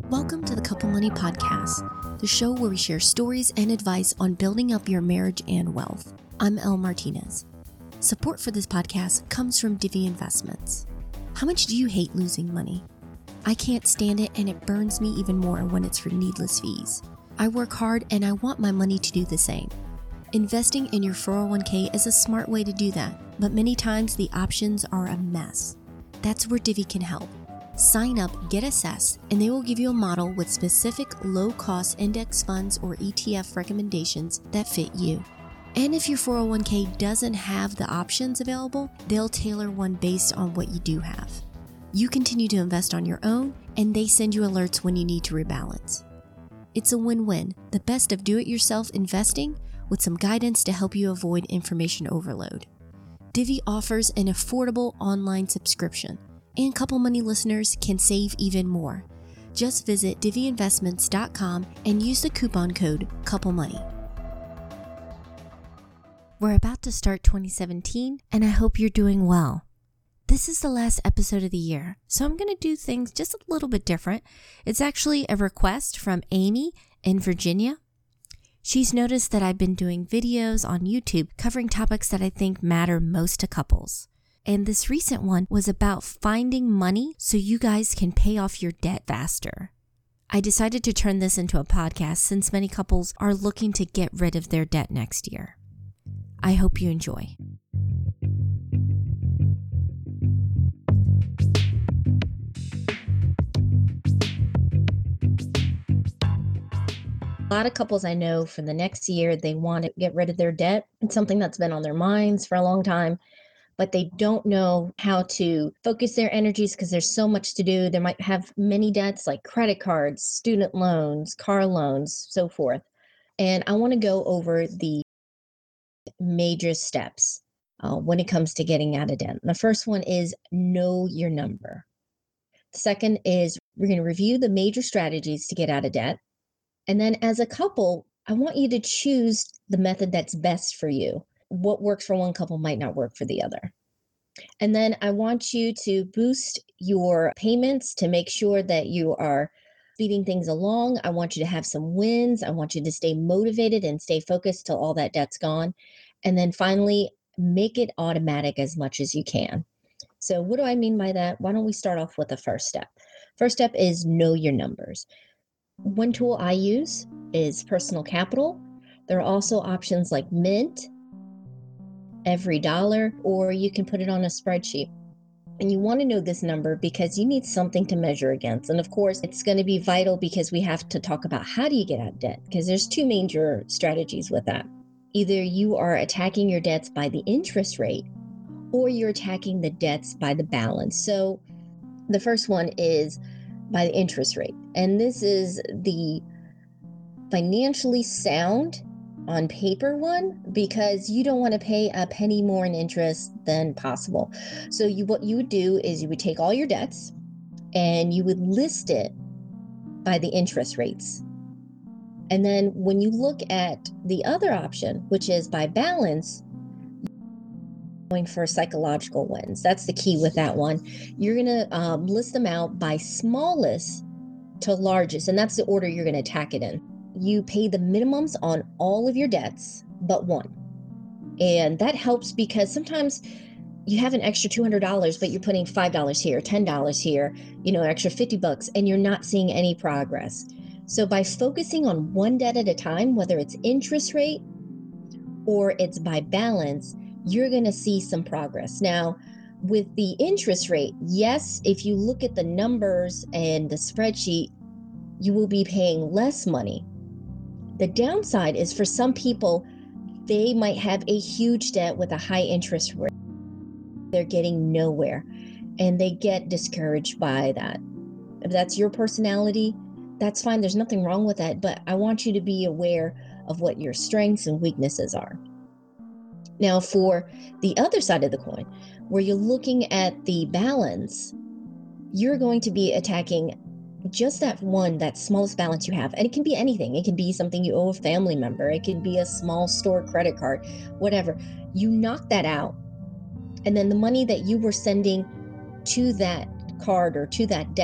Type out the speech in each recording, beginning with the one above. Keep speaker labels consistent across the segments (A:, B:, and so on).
A: Welcome to the Couple Money Podcast, the show where we share stories and advice on building up your marriage and wealth. I'm Elle Martinez. Support for this podcast comes from Divvy Investments. How much do you hate losing money? I can't stand it, and it burns me even more when it's for needless fees. I work hard and I want my money to do the same. Investing in your 401k is a smart way to do that, but many times the options are a mess. That's where Divvy can help. Sign up, get assessed, and they will give you a model with specific low-cost index funds or ETF recommendations that fit you. And if your 401k doesn't have the options available, they'll tailor one based on what you do have. You continue to invest on your own, and they send you alerts when you need to rebalance. It's a win-win, the best of do-it-yourself investing with some guidance to help you avoid information overload. Divvy offers an affordable online subscription, and Couple Money listeners can save even more. Just visit DivvyInvestments.com and use the coupon code CoupleMoney. We're about to start 2017, and I hope you're doing well. This is the last episode of the year, so I'm going to do things just a little bit different. It's actually a request from Amy in Virginia. She's noticed that I've been doing videos on YouTube covering topics that I think matter most to couples. And this recent one was about finding money so you guys can pay off your debt faster. I decided to turn this into a podcast since many couples are looking to get rid of their debt next year. I hope you enjoy. A lot of couples I know for the next year, they want to get rid of their debt. It's something that's been on their minds for a long time, but they don't know how to focus their energies because there's so much to do. They might have many debts like credit cards, student loans, car loans, so forth. And I want to go over the major steps when it comes to getting out of debt. The first one is know your number. The second is we're going to review the major strategies to get out of debt. And then as a couple, I want you to choose the method that's best for you. What works for one couple might not work for the other. And then I want you to boost your payments to make sure that you are speeding things along. I want you to have some wins. I want you to stay motivated and stay focused till all that debt's gone. And then finally, make it automatic as much as you can. So what do I mean by that? Why don't we start off with the first step? First step is know your numbers. One tool I use is Personal Capital. There are also options like Mint, Every Dollar, or you can put it on a spreadsheet. And you want to know this number because you need something to measure against. And of course, it's going to be vital because we have to talk about how do you get out of debt, because there's two major strategies with that. Either you are attacking your debts by the interest rate or you're attacking the debts by the balance. So the first one is by the interest rate. And this is the financially sound on paper one, because you don't want to pay a penny more in interest than possible. So what you would do is you would take all your debts and you would list it by the interest rates. And then when you look at the other option, which is by balance, going for psychological wins. That's the key with that one. You're going to list them out by smallest to largest, and that's the order you're going to attack it in. You pay the minimums on all of your debts but one. And that helps because sometimes you have an extra $200, but you're putting $5 here, $10 here, an extra $50, and you're not seeing any progress. So by focusing on one debt at a time, whether it's interest rate or it's by balance, you're going to see some progress. Now, with the interest rate, yes, if you look at the numbers and the spreadsheet, you will be paying less money. The downside is for some people, they might have a huge debt with a high interest rate. They're getting nowhere and they get discouraged by that. If that's your personality, that's fine. There's nothing wrong with that, but I want you to be aware of what your strengths and weaknesses are. Now, for the other side of the coin, where you're looking at the balance, you're going to be attacking just that smallest balance you have. And it can be anything. It can be something you owe a family member. It can be a small store credit card, whatever. You knock that out. And then the money that you were sending to that card or to that debt,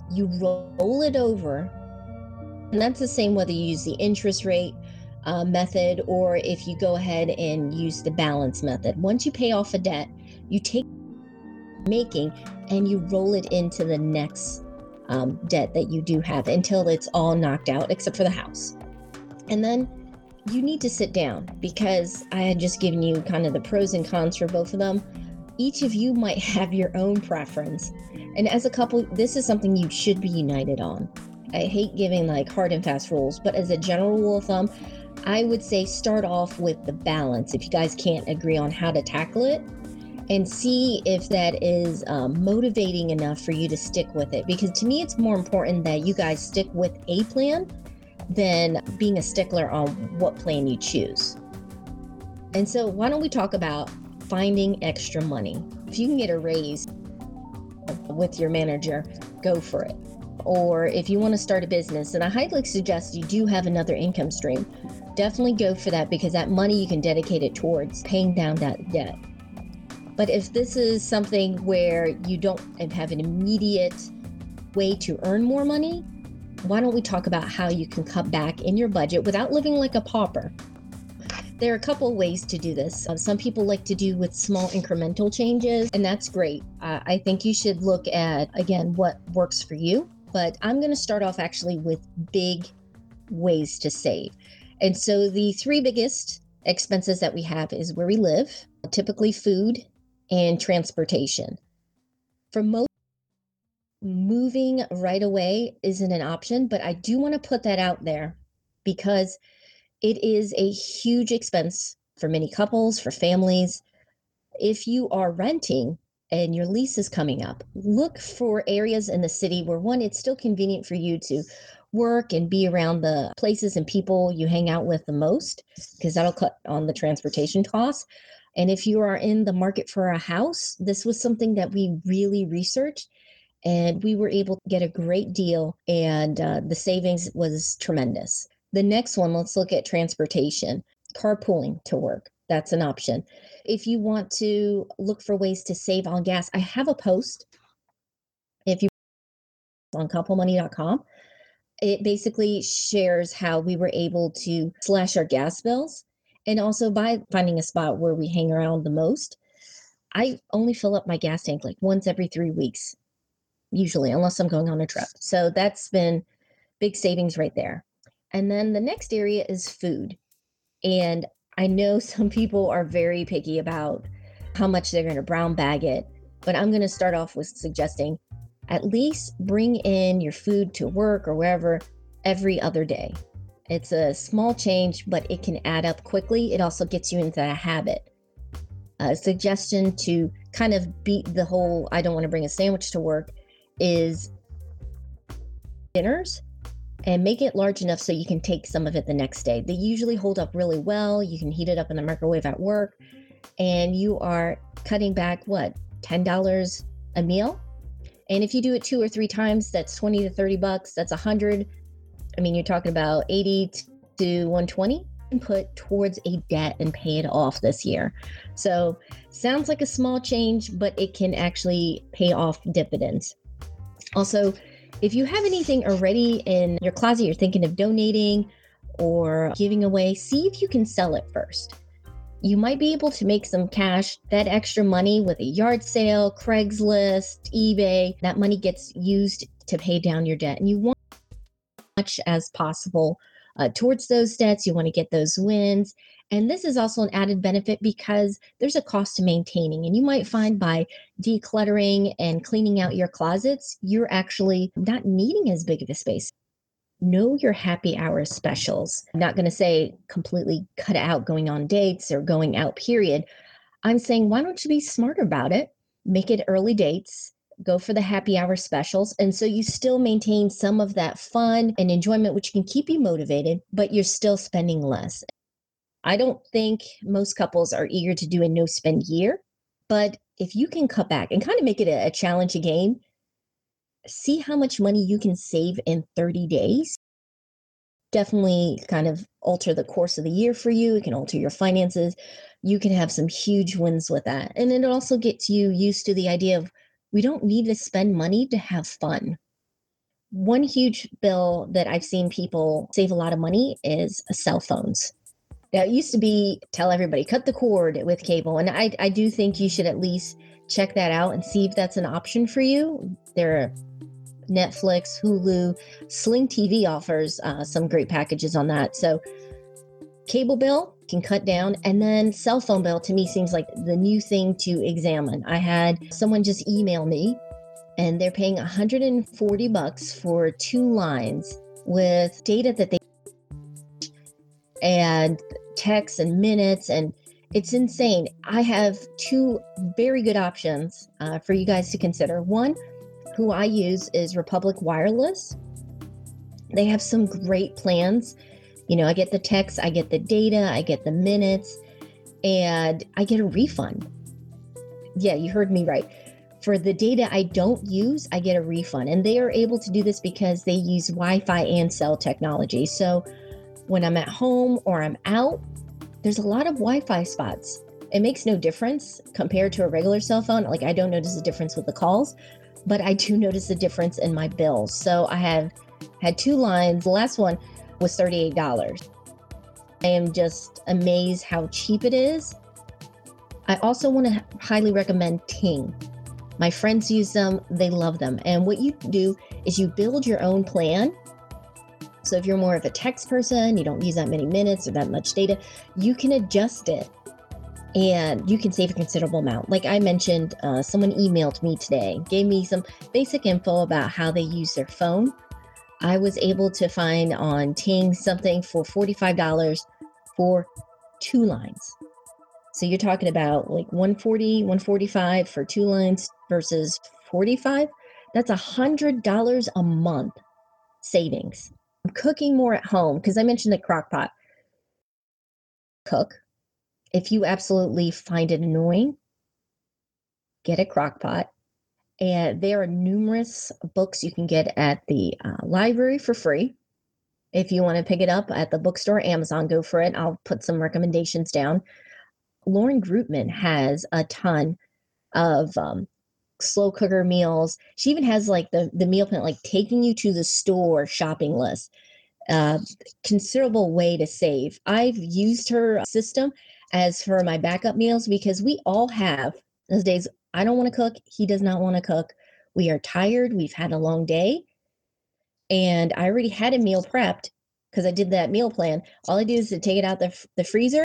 A: You roll it over, and that's the same whether you use the interest rate method or if you go ahead and use the balance method. Once you pay off a debt, you take making and you roll it into the next debt that you do have until it's all knocked out except for the house. And then you need to sit down because I had just given you kind of the pros and cons for both of them. Each of you might have your own preference. And as a couple, this is something you should be united on. I hate giving like hard and fast rules, but as a general rule of thumb, I would say start off with the balance if you guys can't agree on how to tackle it, and see if that is motivating enough for you to stick with it. Because to me, it's more important that you guys stick with a plan than being a stickler on what plan you choose. And so why don't we talk about finding extra money? If you can get a raise with your manager, go for it. Or if you want to start a business, and I highly suggest you do have another income stream, definitely go for that because that money you can dedicate it towards paying down that debt. But if this is something where you don't have an immediate way to earn more money, why don't we talk about how you can cut back in your budget without living like a pauper? There are a couple of ways to do this. Some people like to do with small incremental changes, and that's great. I think you should look at, again, what works for you. But I'm going to start off actually with big ways to save. And so the three biggest expenses that we have is where we live, typically food and transportation. For most, moving right away isn't an option, but I do want to put that out there because it is a huge expense for many couples, for families. If you are renting and your lease is coming up, look for areas in the city where, one, it's still convenient for you to work and be around the places and people you hang out with the most, because that'll cut on the transportation costs. And if you are in the market for a house, this was something that we really researched and we were able to get a great deal, and the savings was tremendous. The next one, let's look at transportation. Carpooling to work, that's an option. If you want to look for ways to save on gas, I have a post if you on couplemoney.com. It basically shares how we were able to slash our gas bills, and also by finding a spot where we hang around the most. I only fill up my gas tank like once every 3 weeks, usually, unless I'm going on a trip. So that's been big savings right there. And then the next area is food. And I know some people are very picky about how much they're going to brown bag it, but I'm going to start off with suggesting at least bring in your food to work or wherever every other day. It's a small change, but it can add up quickly. It also gets you into a habit. A suggestion to kind of beat the whole I don't want to bring a sandwich to work is dinners, and make it large enough so you can take some of it the next day. They usually hold up really well. You can heat it up in the microwave at work, and you are cutting back what, $10 a meal? And if you do it 2 or 3 times, that's 20 to 30 bucks. That's 100. I mean, you're talking about 80 to 120 and put towards a debt and pay it off this year. So sounds like a small change, but it can actually pay off dividends. Also, if you have anything already in your closet you're thinking of donating or giving away, see if you can sell it first. You might be able to make some cash, that extra money, with a yard sale, Craigslist, eBay. That money gets used to pay down your debt, and you want as much as possible towards those debts. You want to get those wins. And this is also an added benefit because there's a cost to maintaining. And you might find by decluttering and cleaning out your closets, you're actually not needing as big of a space. Know your happy hour specials. I'm not going to say completely cut out going on dates or going out, period. I'm saying, why don't you be smart about it? Make it early dates. Go for the happy hour specials. And so you still maintain some of that fun and enjoyment, which can keep you motivated, but you're still spending less. I don't think most couples are eager to do a no spend year, but if you can cut back and kind of make it a challenge game, see how much money you can save in 30 days. Definitely kind of alter the course of the year for you. It can alter your finances. You can have some huge wins with that. And it also gets you used to the idea of we don't need to spend money to have fun. One huge bill that I've seen people save a lot of money is cell phones. Now, it used to be tell everybody cut the cord with cable, and I do think you should at least check that out and see if that's an option for you. There are Netflix, Hulu, Sling TV offers some great packages on that. So cable bill can cut down, and then cell phone bill to me seems like the new thing to examine. I had someone just email me, and they're paying $140 for 2 lines with data that they and texts and minutes, and it's insane. I have two very good options for you guys to consider. One, who I use, is Republic Wireless. They have some great plans. I get the text, I get the data, I get the minutes, and I get a refund. Yeah, you heard me right. For the data I don't use, I get a refund. And they are able to do this because they use Wi-Fi and cell technology. So when I'm at home or I'm out, there's a lot of Wi-Fi spots. It makes no difference compared to a regular cell phone. Like, I don't notice a difference with the calls, but I do notice a difference in my bills. So I have had 2 lines. The last one was $38. I am just amazed how cheap it is. I also want to highly recommend Ting. My friends use them. They love them. And what you do is you build your own plan. So if you're more of a text person, you don't use that many minutes or that much data, you can adjust it and you can save a considerable amount. Like I mentioned, someone emailed me today, gave me some basic info about how they use their phone. I was able to find on Ting something for $45 for 2 lines. So you're talking about like 140, 145 for 2 lines versus 45. That's $100 a month savings. I'm cooking more at home because I mentioned the crock pot. Cook. If you absolutely find it annoying, get a crock pot. And there are numerous books you can get at the library for free. If you want to pick it up at the bookstore, Amazon, go for it. I'll put some recommendations down. Lauren Grootman has a ton of slow cooker meals. She even has like the meal plan, like taking you to the store shopping list. Considerable way to save. I've used her system as for my backup meals because we all have those days. I don't want to cook. He does not want to cook. We are tired. We've had a long day. And I already had a meal prepped because I did that meal plan. All I do is to take it out the freezer.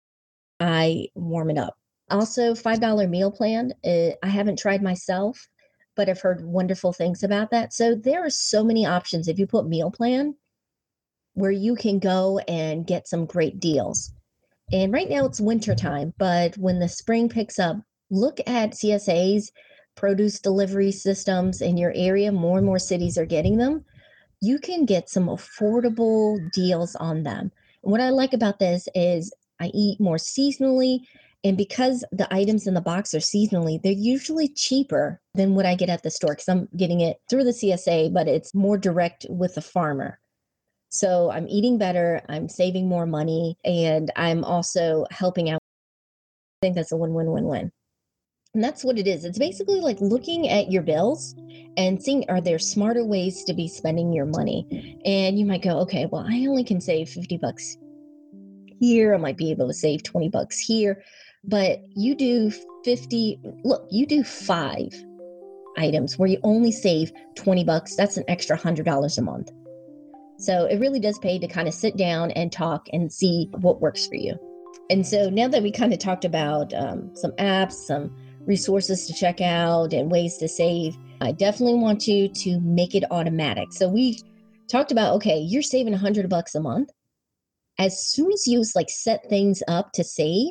A: I warm it up. Also, $5 meal plan. I haven't tried myself, but I've heard wonderful things about that. So there are so many options if you put meal plan where you can go and get some great deals. And right now it's winter time, but when the spring picks up, look at CSA's produce delivery systems in your area. More and more cities are getting them. You can get some affordable deals on them. And what I like about this is I eat more seasonally. And because the items in the box are seasonally, they're usually cheaper than what I get at the store because I'm getting it through the CSA, but it's more direct with the farmer. So I'm eating better, I'm saving more money, and I'm also helping out. I think that's a win-win-win-win. And that's what it is. It's basically like looking at your bills and seeing, are there smarter ways to be spending your money? And you might go, okay, well, I only can save $50 here. I might be able to save $20 here. But you do 50, look, you do 5 items where you only save $20. That's an extra $100 a month. So it really does pay to kind of sit down and talk and see what works for you. And so now that we kind of talked about some apps, some resources to check out and ways to save, I definitely want you to make it automatic. So we talked about, okay, you're saving $100 a month. As soon as you like set things up to save,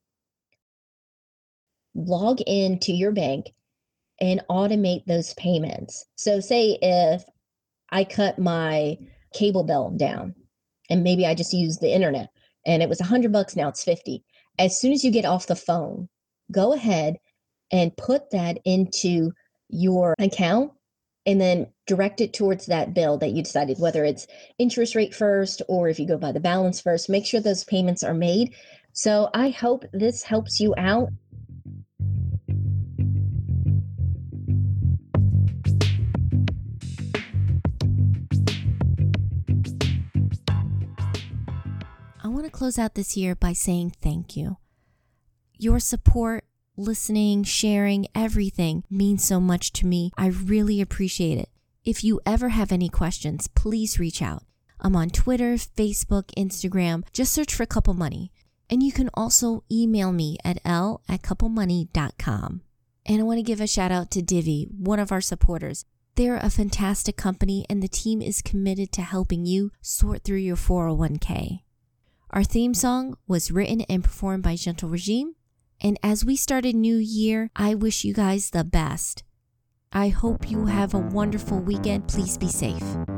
A: log into your bank and automate those payments. So say if I cut my cable bill down and maybe I just use the internet and it was $100, now it's 50. As soon as you get off the phone, go ahead and put that into your account and then direct it towards that bill that you decided, whether it's interest rate first or if you go by the balance first. Make sure those payments are made. So I hope this helps you out.
B: want to close out this year by saying thank you. Your support, listening, sharing, everything means so much to me. I really appreciate it. If you ever have any questions, please reach out. I'm on Twitter, Facebook, Instagram. Just search for Couple Money. And you can also email me at l@couplemoney.com. And I want to give a shout out to Divvy, one of our supporters. They're a fantastic company, and the team is committed to helping you sort through your 401k. Our theme song was written and performed by Gentle Regime. And as we start a new year, I wish you guys the best. I hope you have a wonderful weekend. Please be safe.